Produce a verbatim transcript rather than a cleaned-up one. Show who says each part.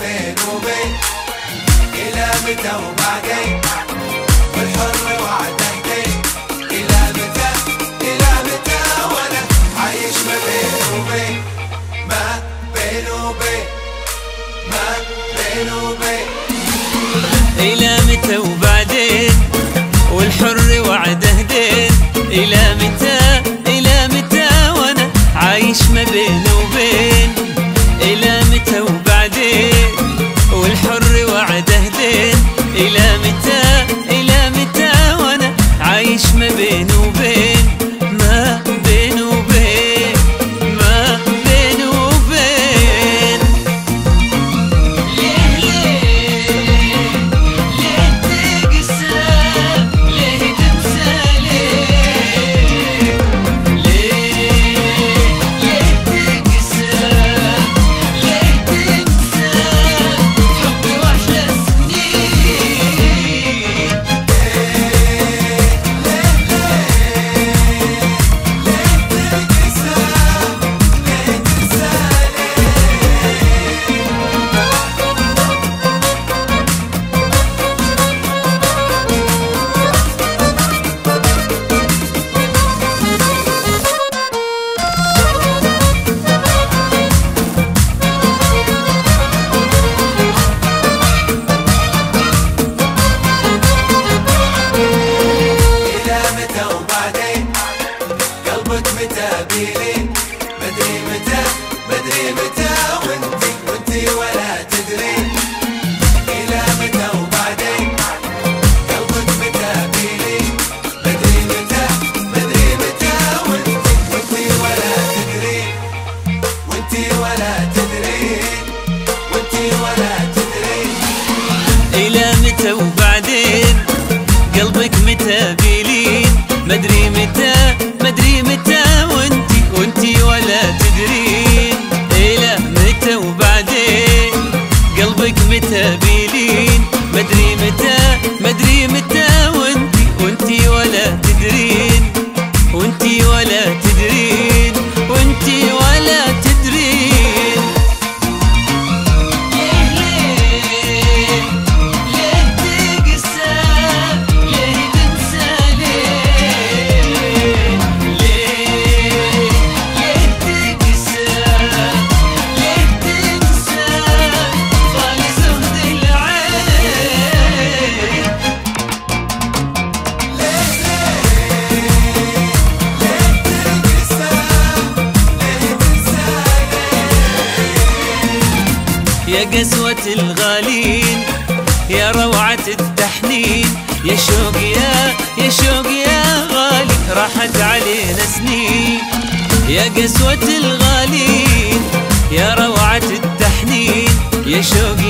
Speaker 1: بين وبين إلى متى وبعدين والحر وعده دين إلى متى إلى متى وأنا عايش ما بين وبين ما بين وبين ما بين وبين
Speaker 2: إلى متى وبعدين والحر وعده دين إلى متى إلى متى وأنا عايش ما بين وبين إلى متى وبعدين والحر وعده دين إلى متى إلى متى وأنا عايش ما بين وبين ما بين وبين ما بين وبين ليه ليه ليه تقسى ليه تنسى ليه ليه ليه تقسى ليه تنسى حبي وحشة سنين
Speaker 1: متى بيلين مدري متى مدري متى وانتي وانتي ولا تدرين إلى متى وبعدين قلبك متى بيلين مدري متى مدري متى وانتي وانتي ولا تدرين وانتي ولا تدرين وانتي ولا تدرين
Speaker 2: إلى متى وبعدين قلبك متى بيلين مدري متى مدري متى وانتي وانتي ولا تدرين إلى متى وبعدين قلبك متى بيلين مدري متى مدري متى وانتي وانتي ولا تدرين وانتي ولا تدرين وانتي ولا تدرين يا قسوة الغالين يا روعة التحنين يا شوق يا يا شوق يا غالي راحت علينا سنين يا قسوة الغالين يا روعة التحنين يا شوق